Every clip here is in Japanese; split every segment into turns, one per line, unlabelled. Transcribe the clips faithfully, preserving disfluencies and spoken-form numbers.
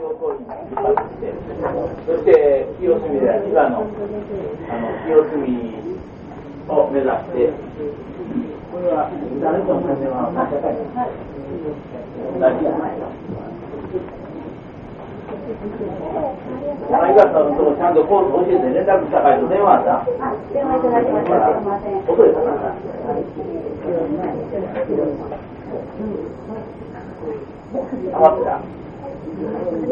病棟に出発して、そして清澄では千葉のあの清澄を目指して、これは誰との電話をかけたいです。同じじゃないか。ありがとうとちゃんとコース教えて連絡したから電話あった。電話いただきました。遅いかな。余ってた。こ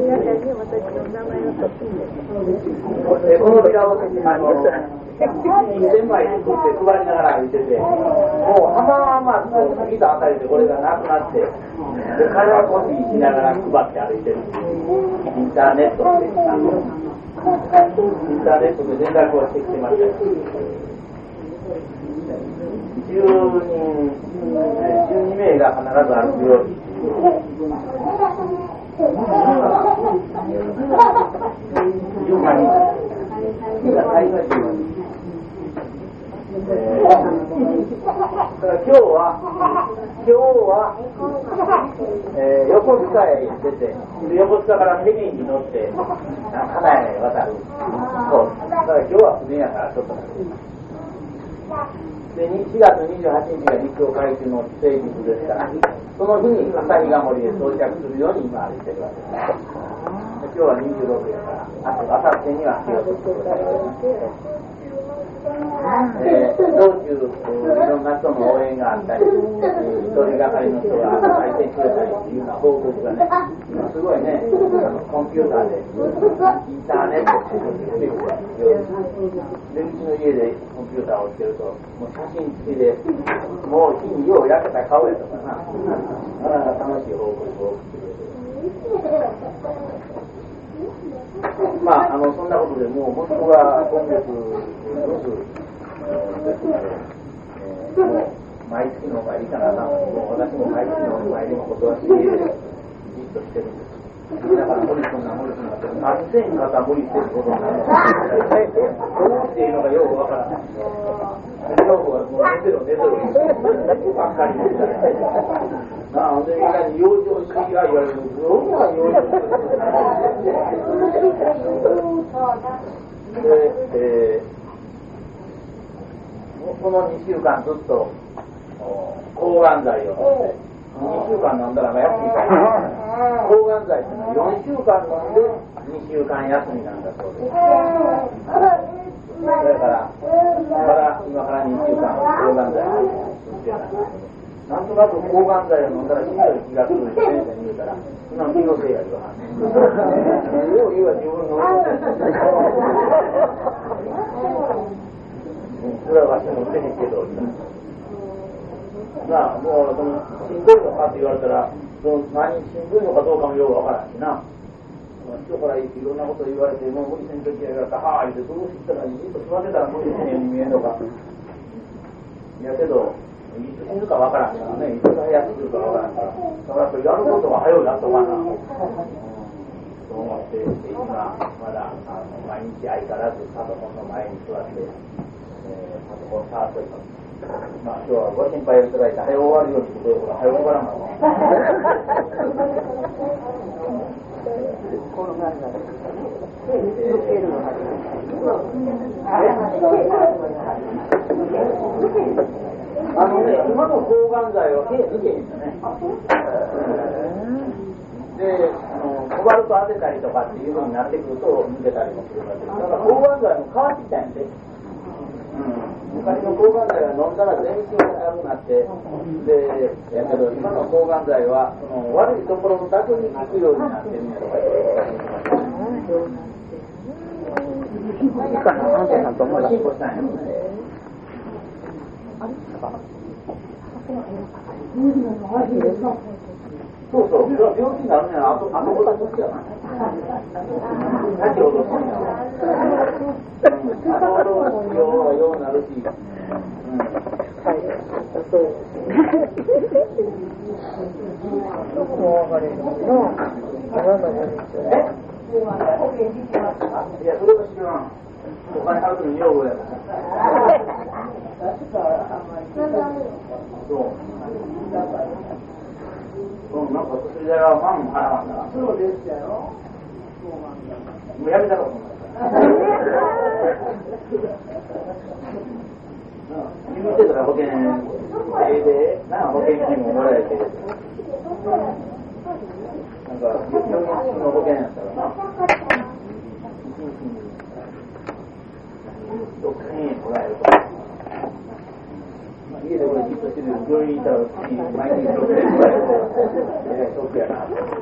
のビラをあのにせんまい作って配りながら歩いてて、もう浜松の過ぎたあたりでこれがなくなって、で会話コピーしながら配って歩いてる。インターネットでインターネットで連絡をしてきてました。じゅうにん、じゅうにめいが必ず歩くように。じゅうさんにん。今日は今日は、えー、横須賀へ出て、横須賀からフェリーに乗って金谷へ渡る。そうだから今日は船やからちょっとでしがつにじゅうはちにちが陸上海中の成日ですから、その日に旭ヶ森へ到着するように今歩いてるわけです。今日はにじゅうろくやから、あさってには清澄でございます。えー、道中いろんな人の応援があったり、一人がかりの人が採点くれたりっていうような報告がね、今すごいね、あのコンピューターでインターネットっていうことで、うちの家でコンピューターをつけると、もう写真付きで、もう火によう焼けた顔やとかな、なかなか楽しい報告を送ってくれる。まあ、あのそんなことでもう本当は今月ろくですので、えー、もう毎月のお参りかな、もう私も毎月のお参りも断して家でじっとしてるんです。だから無理すんな無理すんなって何千円方無理してることになる。どうしていいのかよくわからない。両方はもう寝てろ寝てろばっかりですからね。なあ、でみんなに養生しが言われるとどんな養生で、えー、このにしゅうかんずっと抗がん剤を飲んでにしゅうかん飲んだら休みか抗がん剤っていうのはよんしゅうかん飲んでにしゅうかん休みなんだそうです。それからまだ今からにしゅうかん抗がん剤を飲んでない。なんとなく抗がん剤を飲んだらしんどい気がするって先生に言うたら、そんな気のせいや言わはんねん。よう言うは自分のそれはわしも手にけどなあ、もうそのしんどいのかって言われたら、その何しんどいのかどうかもようわからんしな。人からいろんなこと言われて、もう無理せんときやから、はぁ言ってどうしたらいいと座ってたら無理せんように見えるのか。やけど、いつ死ぬかわからんからね、いつが早くするかわからんから、だからやることが早いなとかな、と思って、今まだあの毎日相変わらずパソコンの前に座って、えー、パソコン触っております。まあ今日はご心配をいただいて早終わるようにということは早終わらんの。この感じだと。あのね、今の抗がん剤は手抜けへんですね。で、あのコバルト当てたりとかっていう風になってくると抜けたりもするわけです。だから抗がん剤も変わってきたんで、うん、昔の抗がん剤は飲んだら全身が悪くなって、で、やけど今の抗がん剤はその悪いところだけに効くようになってるんやとか言って。いいかな、安全なと思います。進歩したんやろね。そうそう、病気になるねん、あと、あとことですよな。先ほどしたんやろ。あとことすようようなるし。うん。はい、そうです。もうわかりますよ。あなたもですよね。いや、それは知らん。お金払うのに女房やから。そう。うん、なんか薬代は万も払わんだ。そうですよ。 もうやめたろうと思います。見てたら保険で、なんか保険金ももらえて、なんかよんにちの保険やったらな、いちにちにろっせんえんもらえると。家でこれじっとしてる病院にいたら毎日ろくせんえんもらえると、えらいショックやな。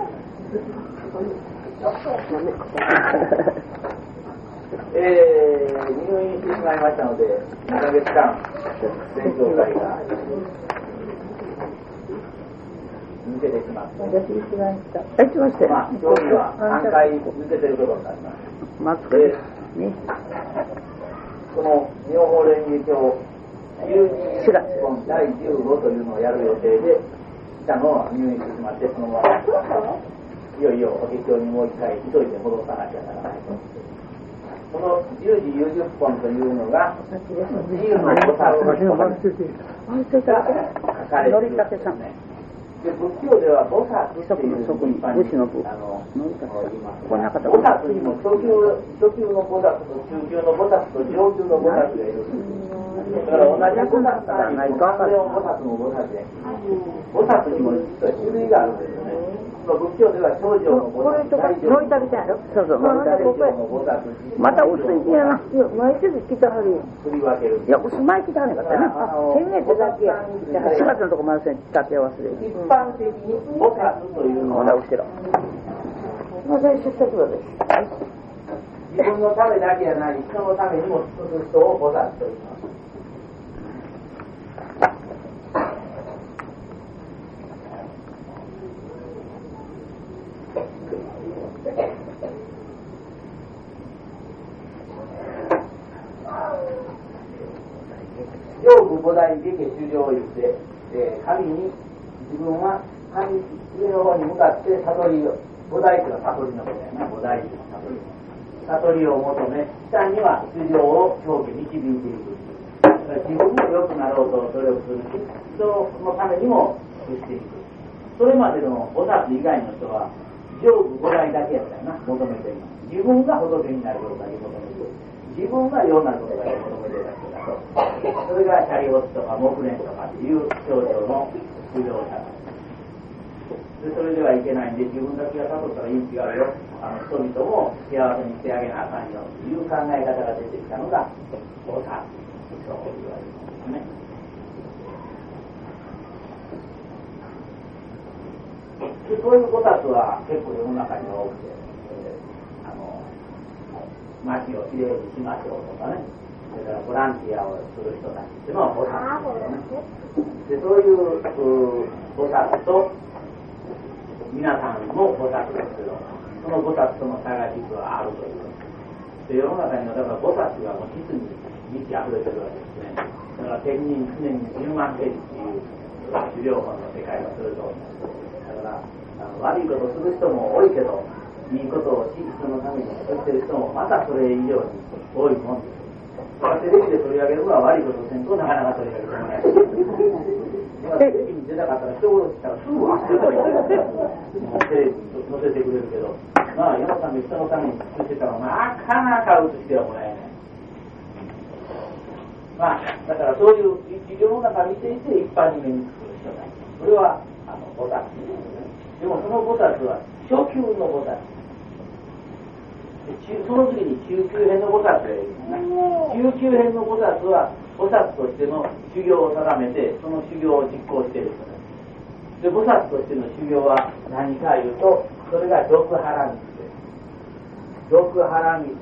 えー、入院してしまいましたので、にかげつかん勉強会が抜けてしまって、
私一番した。あ、しましたよ。
まあ、今日にはさんかい抜けてることになります。
マスク
で、
ね。
この妙法蓮華経じゅうにほんだいじゅうごというのをやる予定で来たのを入院してしまって、そのままいよいよお経にもう一回急いで戻さなきゃならないと。このじゅうじゆうじゅっぽんというのが自由の菩薩の人が書かれているんですね。で、仏教では菩薩っていう一般にあの言いますが、菩薩にも初級、初級の菩薩と中級の菩薩と上級の菩薩がいるんです。だから同じ菩薩からにも三世音菩薩の菩薩で、菩薩にも実は種類があるんですよね。仏教では長寿の菩薩、大乗の菩薩、そうそう、大乗の菩薩、
また薄いやな。毎日来たはるよ。
振り分ける。
いや、薄前来たはねかったな。先月だけ。しがつのとこまで立て合わせで。
一般的に菩薩というのは、
後ろ。まだ出席はです。
自分のためだけじゃない、人のためにも尽くす人を菩薩と言います。上部菩提下家修行を言って、えー、神に自分は神上の方に向かって悟りを、菩提というのは悟りのことやな、菩提というのは悟り悟りを求め、下には修行を教下導いていく。自分も良くなろうと努力するし、人のためにも尽くしていく。それまでの菩薩以外の人は上部菩提だけやったよな、求めています。自分が仏になることだけ求めている。自分がようなることだけ求めているだけだと。それがシャリオツとか木蓮とかっていう症状の修行者で、それではいけないんで、自分だけが悟ったらいい違うよ、あの人々も幸せにしてあげなあかんよという考え方が出てきたのが菩薩と言われるんですね。で、そういう菩薩は結構世の中には多くて、えー、あの街をきれいにしましょうとかね、それからボランティアをする人たちっていうのは菩薩ですよね。で、そういう菩薩と皆さんも菩薩ですけど、その菩薩との差が実はあるという。で、世の中にはだから菩薩がもう実に満ち溢れてるわけですね。だから天人常にじゅうまんページっていう治療法の世界がそれと同じ。だからあの悪いことをする人も多いけど、いいことをし人のためにしてる人もまたそれ以上に多いもんです。テレビで取り上げるのは悪いことをせんとなかなか取り上げるものない。テレビに出なかったら人殺ししたらすぐ忘れたりテレビに載せてくれるけど、まあ世のため人のために尽くしてたらなかなか映してはもらえない。まあだからそういう日常の中見ていて一般に目につく人がいる。それはあの菩薩です。でもその菩薩は初級の菩薩。その次に中級編の菩薩がいるんですね。中級編の菩薩は菩薩としての修行を定めてその修行を実行している人です。で、菩薩としての修行は何かいうと、それが六波羅蜜です。六波羅蜜。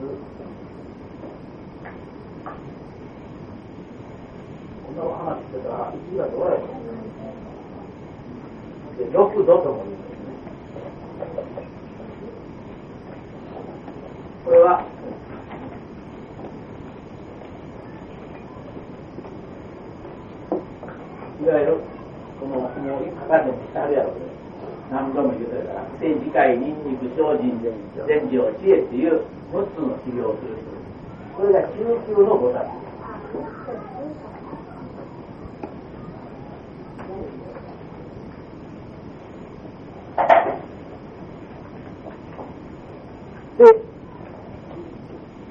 こんなお話してたら一時がどうやろう。で、六度とも言うんですね。これはいわゆるこのもう書かれてしてあるやろうけど、何度も言うとるから政治界人肉精進禅定知恵っていうむっつの修行をする人です。これが中級の菩薩です。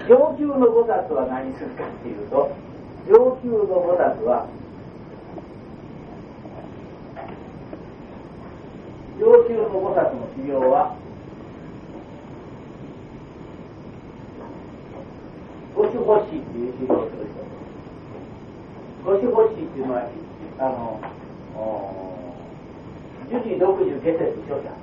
上級の菩薩は何するかっていうと、上級の菩薩は上級の菩薩の修行は五種法師っていう修行をする人。五種法師っていうのはあの樹脂独樹下説書者。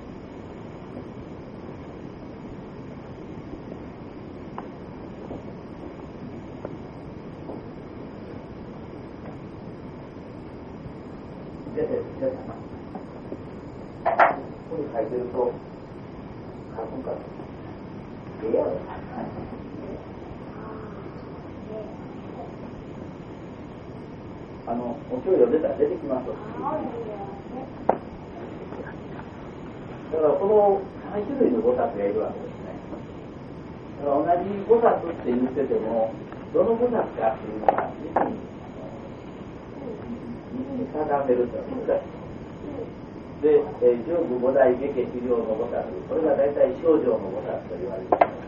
下説書者。ここに書いてると書くからええやろ。あのお経読んでたら出てきます。だからこのさん種類の菩薩がいるわけですね。だから同じ菩薩って言っててもどの菩薩かっていうのは実に定めるというのは難しい。で、えー、上部五大下家修行の菩薩、これが大体正常の菩薩と言われています。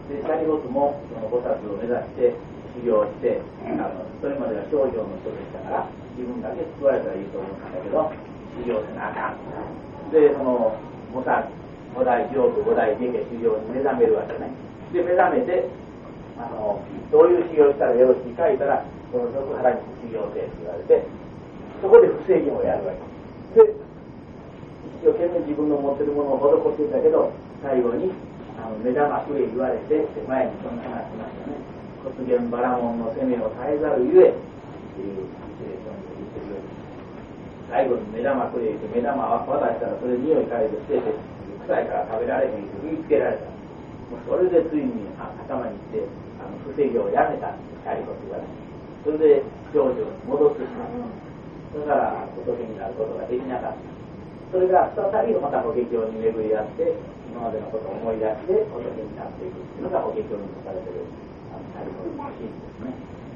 で、シャリゴスもその菩薩を目指して修行して、あのそれまでは正常の人でしたから自分だけ救われたらいいと思うんだけど修行せなあかん。で、その菩薩五大上部五大下家修行に目覚めるわけね。で、目覚めてあのどういう修行したらよろしいか言ったらこの俗腹に修行せって言われて、そこで不正義をやるわけで、一生懸命自分の持ってるものを施していたけど最後にあの目玉くれ言われて、前にそんな話しましたね。骨源バラモンの攻めを耐えざるゆえっていうシチュエーションで言ってるように、最後に目玉くれって目玉を渡したらそれ匂い嗅いで捨てて臭いから食べられへんって言いつけられた。もうそれでついに頭に来てあの不正義をやめたってシャリコスがね。それで少女に戻ってしまう。だから仏になることができなかった。それが再びまた法華経に巡り合って今までのことを思い出して仏になっていくっていうのが法華経に書かれているあのシャリコスのシーンですね。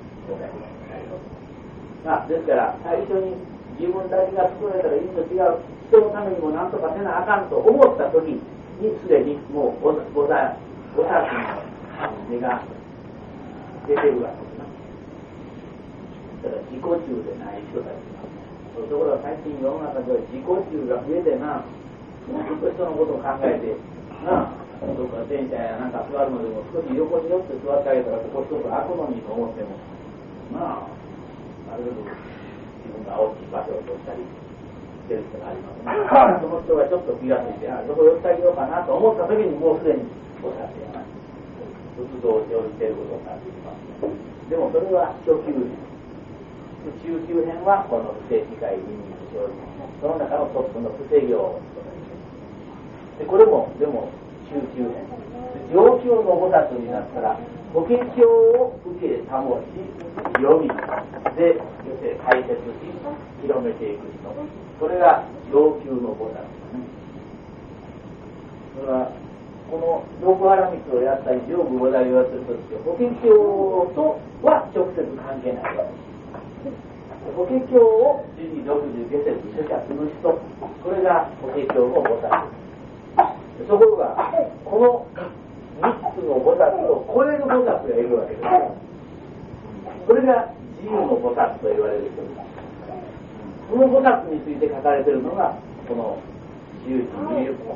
まあ、ですから最初に自分だけが作られたらいいと違う人のためにも何とかせなあかんと思った時にすでにもう菩薩の目が出てるわけですね。だから自己中でない人たちがところが最近世の中では自己中が増えてな、もうちょっと人のことを考えてな、どっか電車やなんか座るのでも少し横に寄って座ってあげたらここ一つ開くのにと思ってもなあ、なるべく自分が大きい場所を取ったりしてる人がありますね。その人がちょっと気がついて、あ、どこ寄ってあげようかなと思った時にもうすでに菩薩やな、仏像をしておりていることになっています。でもそれは初級編。中級編はこの不正機械倫理不祥事、その中のトップの不正業で、これもでも中級編。上級の菩薩になったら法華経を受けたもし読みで要するに解説し広めていく人、それが上級の菩薩ですね。それはこの六波羅蜜をやったり上部五大をやってる人ですけど、法華経とは直接関係ないわけです。法華経を十二六十下説書者する人、これが法華経の菩薩です。ところがこの三つの菩薩を超える菩薩がいるわけです。それが自由の菩薩と言われる人です。この菩薩について書かれているのがこの自由に見える本。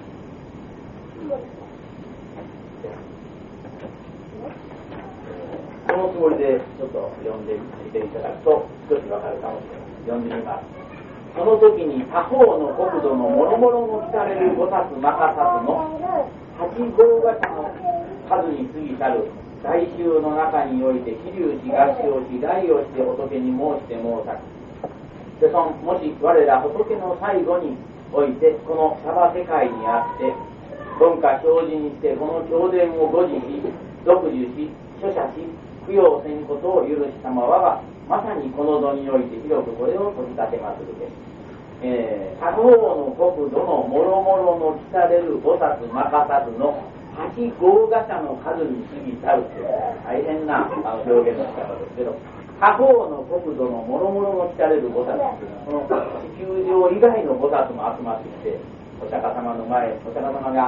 そのつもりでちょっと読んでみていただくと少しわかるかもしれません。読んでみます。その時に他方の国土の諸々の来たれる菩薩摩訶薩の八号型の数に過ぎたる大衆の中において飛龍し合唱し礼をして仏に申して申さく。でそのもし我ら仏の最後においてこの娑婆世界にあって文化精進にしてこの経典を護持し読受し書写し供養せんことを許し様はまさにこの度において広くこれを取り立てまするで、えー、他方の国土の諸々の来たれる菩薩摩訶薩の八号型の数に過ぎたるという大変なあの表現の仕方ですけど、他方の国土の諸々の来たれる菩薩というのはこの地球上以外の菩薩も集まってきてお釈迦様の前、お釈迦様が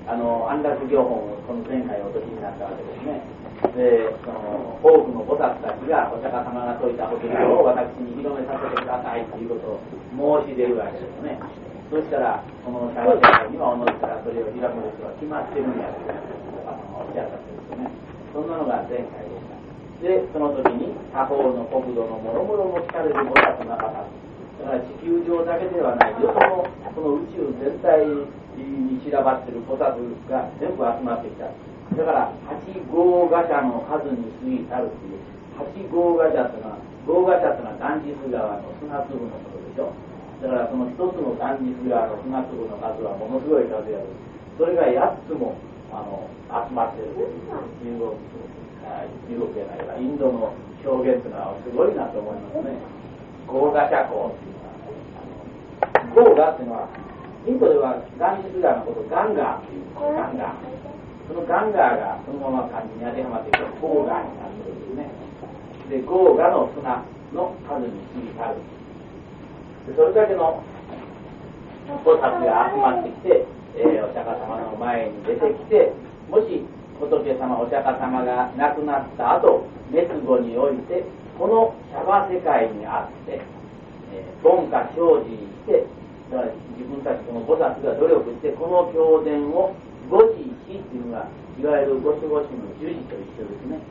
あの安楽行本をこの前回お解きになったわけですね。で、その多くの菩薩たちがお釈迦様が説いた仏教を私に広めさせてくださいということを申し出るわけですね。そしたらこの社会社会にはおのずからそれを開くことが決まってるんやとおっしゃったんですよね。そんなのが前回でした。で、その時に他方の国土のもろもろも聞かれる菩薩の中だから地球上だけではないよそのこの宇宙全体に散らばっている菩薩が全部集まってきた。だから八号ガチャの数に過ぎたるっていう八号ガチャっていうのは号ガチャっていうのはガンジス川の砂粒のことでしょ。だからその一つのガンジス川の砂粒の数はものすごい数やる。それがやっつもあの集まっている中国中国じゃないかインドの表現というのはすごいなと思いますね。ゴーガシャコっていうのはゴーガっていうのはインドではガンジス川のことをガンガーっていうガンガーそのガンガーがそのまま漢字に当てはまっていくとゴーガーになるんですね。でゴーガの砂の数に過ぎたるでそれだけの菩薩が集まってきて、えー、お釈迦様の前に出てきてもし仏様お釈迦様が亡くなった後滅後においてこのシャバ世界にあって、えー、凡化生じしてだから自分たちこの菩薩が努力してこの経典を五字死っていうのがいわゆる五種五種の十字と一緒ですね。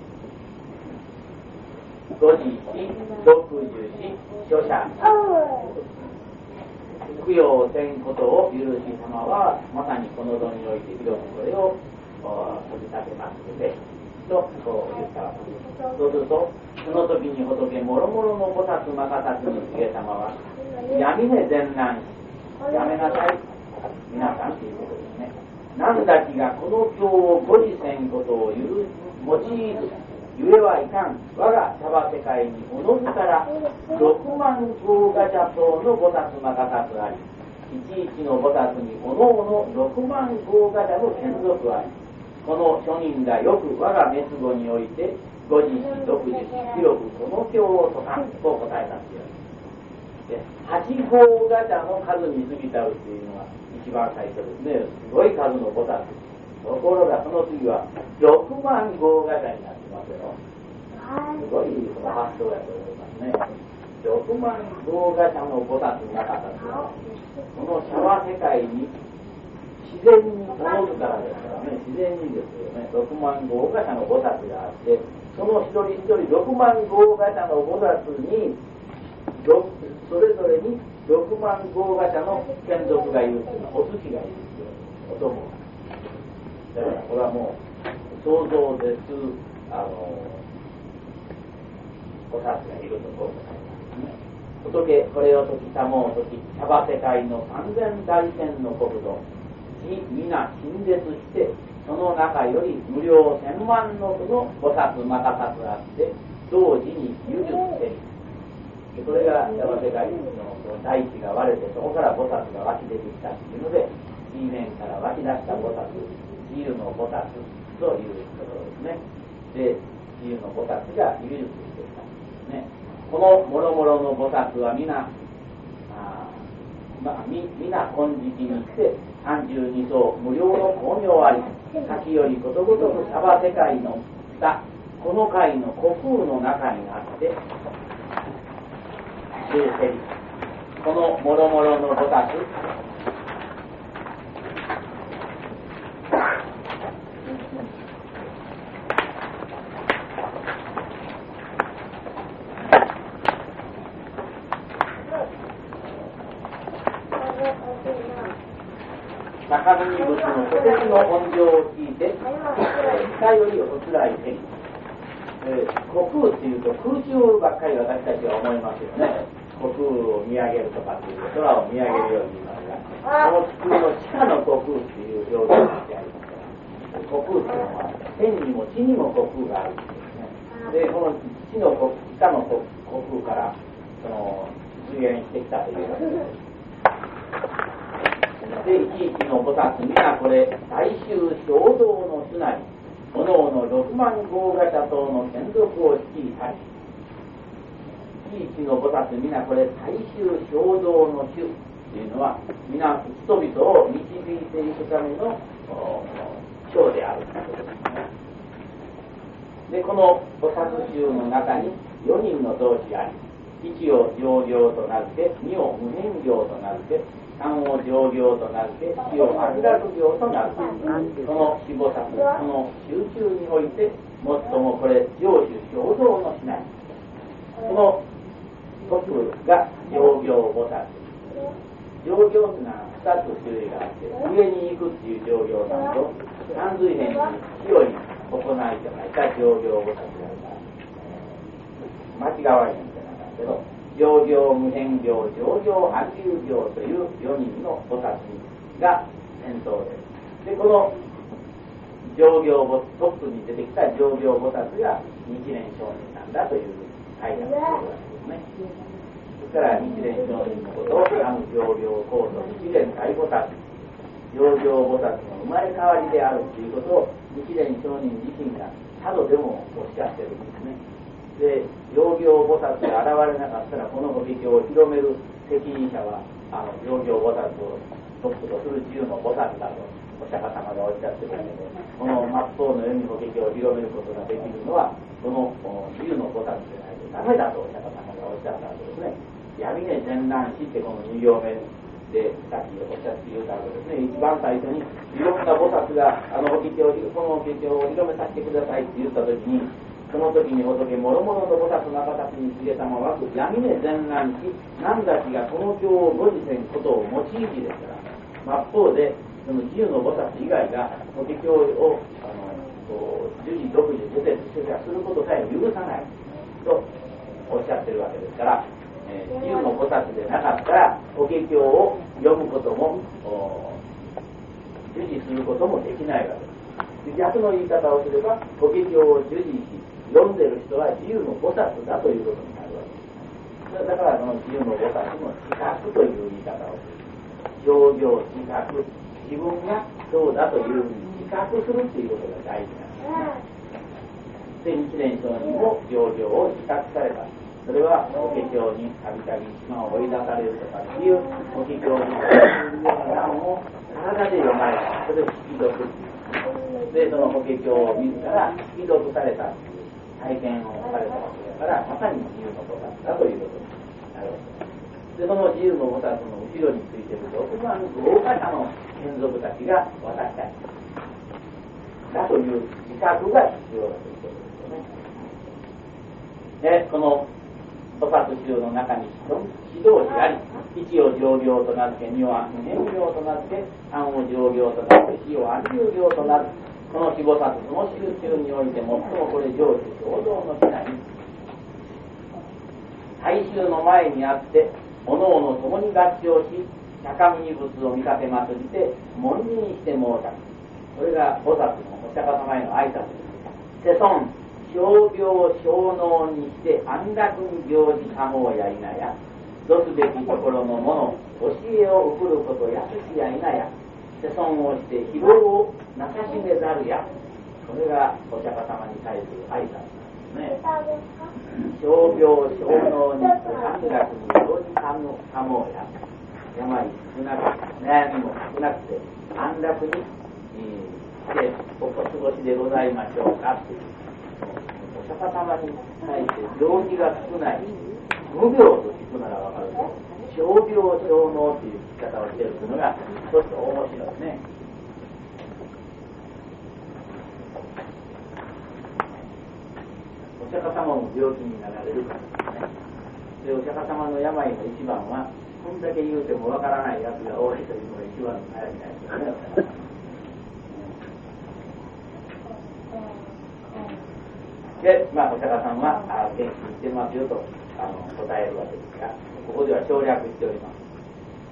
五字死、六十死、諸者供養せんことを許し様はまさにこの度において広くこれを取り立てますのでとこう言ったわけです。そうするとその時に仏もろもろの菩薩まかたつに告げ様はやみね善男子やめなさい皆さんということですね。何だきがこの経をご自せんことを言う用いずゆえはいかん我がシャバ世界におのずから六万号ガチャ等の菩薩まかたつありいちいちの菩薩におのおの六万号ガチャの眷属ありこの諸人がよく我が滅後においてご自身独自広くこの経を説かんと答えたんです。八号ガチャの数に過ぎたるっていうのは一番最初ですね。すごい数の菩薩ところがその次はろくまん号ガチャになってますよ。すごいその発想やと思いますね。ろくまん号ガチャの菩薩の中だとこのシャワ世界に自然におのずからですからね自然にですよねろくまん号ガチャの菩薩があってその一人一人ろくまん号ガチャの菩薩にそれぞれにろくまん号ガチャの眷属がいるというのはお寿司がいるというお供がだからこれはもう想像ですあの菩薩がいるとこうございますね。仏これを解きたもう解きシャバ世界の三千大千の国土地皆陳列してその中より無料千万の句の菩薩またたつあって同時に有術せりそれがシャバ世界の大地が割れてそこから菩薩が湧き出てきたというので地面から湧き出した菩薩自由の菩薩ということですね。で自由の菩薩が有術してきたんですね。このもろもろの菩薩は皆あ、まあ、み皆金色にして三十二層無料の光明あり先よりことごとくシャバ世界の下この界の虚空の中にあってこのもろもろの菩薩高見仏の小説の音情を聞いて北よりおつらいせり虚空っていうと空中ばっかり私たちは思いますよね。虚空を見上げるとかっていう空を見上げるように言いますがこの地球の地下の虚空っていう表現がしてありますから虚空っていうのは天にも地にも虚空があるんですね。でこの地の地下の虚空からその出現してきたというわけです。でいちいちの菩薩皆これ大衆衝動の主なりおのおの六万号ガチャ等の眷属を率いたりいちいちの菩薩皆これ大衆衝動の主っていうのは皆人々を導いていくための章であるということですね。でこの菩薩宗の中によにんの同志あり、一を上行と名付け、二を無変行と名付け、三を上行と名付け、四を安楽行と名付け、その四菩薩、その集中において最もこれ上主正道のしない、このトップが上行菩薩。上行というのはふたつ種類があって、上に行くっていう上行さんと、三髄辺に清い行いじゃないか上行菩薩であるから、間違わないんじゃないけど、上行無変行、上行安住行というよにんの菩薩が先頭です。でこの上行トップに出てきた上行菩薩が日蓮上人なんだという解釈をするわけですね。それから日蓮上人のことを南無上行高祖日蓮大菩薩、上行菩薩の生まれ変わりであるということを日蓮上人自身が佐渡でもおっしゃってるんですね。で上行菩薩が現れなかったらこの法華経を広める責任者はあの上行菩薩をトップとする自由の菩薩だとお釈迦様がおっしゃってるので、この末法のように法華経を広めることができるのはこの自由の菩薩でないとダメだとお釈迦様がおっしゃったわけですね。闇根全難死ってこのに行目でさっきおっしゃって言うたわけですね。一番最初にいろんな菩薩があの法華経をこの法華経を広めさせてくださいって言った時に、その時に仏もろもろの菩薩の方たちに告げたまま闇根全難死何だちがこの経をご自せんことを用いてですから、末法でその自由の菩薩以外が法華経をあの受持独自出て出世することさえ許さないとおっしゃってるわけですから、えー、自由の菩薩でなかったら法華経を読むことも受持することもできないわけです。逆の言い方をすれば法華経を受持し読んでる人は自由の菩薩だということになるわけです。だからこの自由の菩薩の自覚という言い方をする。上行自覚、自分がそうだというふうに自覚するということが大事なんですね。で日蓮上人も上行を自覚された。それは法華経にたびたび島を追い出されるとかっていう法華経にするような難を体で読まれた。それを引き読でその法華経を自ら引き読されたという体験をされたわけだから、まさに自由の菩薩だということになるわけです。でその自由の菩薩の後ろについているろくまん豪華者の眷属たちが私たちだという自覚が必要だということですよね。でこの菩薩宗の中に指導者あり、一を上行と名付け、二を無変行と名付け、三を上行と名付け、四を安住行と名付け、この四菩薩その集中において最もこれ上主正道のしない大衆の前にあっておのおの共に合唱し釈迦弥仏を見立てまつりて門にして申した。これが菩薩のお釈迦様への挨拶です。世尊小病小能にして安楽に行事さもうやいなや、どすべきところのもの教えを送ることやすしやいなや、世尊をして疲労をなさしめざるや。これがお釈迦様に対する挨拶なんですね。小病小能にして安楽に行事さもうや、病少なく悩みも少なくて安楽にしてお過ごしでございましょうかっていう、お釈迦様に対して病気が少ない、無病と聞くならわかるけど、小病小能という聞き方をしているというのがちょっと面白いですね。お釈迦様も病気になられるからですね。でお釈迦様の病の一番はこんだけ言うてもわからないやつが多いというのが一番の悩みなんですよね。で、まあ、お釈迦さんは元気にしてますよとあの答えるわけですが、ここでは省略しております。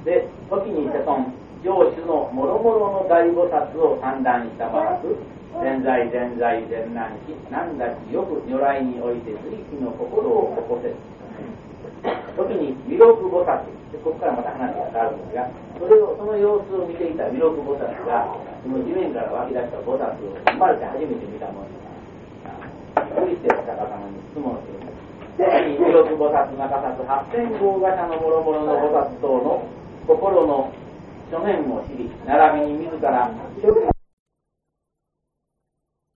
で、時に世尊上主のもろもろの大菩薩を三段したまなく、全在全在全難し何だちよく如来において随気の心を起こせる。時に弥勒菩薩、ここからまた話が変わるんですが、それをその様子を見ていた弥勒菩薩がその地面から湧き出した菩薩を生まれて初めて見たものです。びっくりしてお釈迦様に質問するんです。弥勒菩薩中札八千豪華者のもろもろの菩薩等の心の書面を知り、並びに自ら初期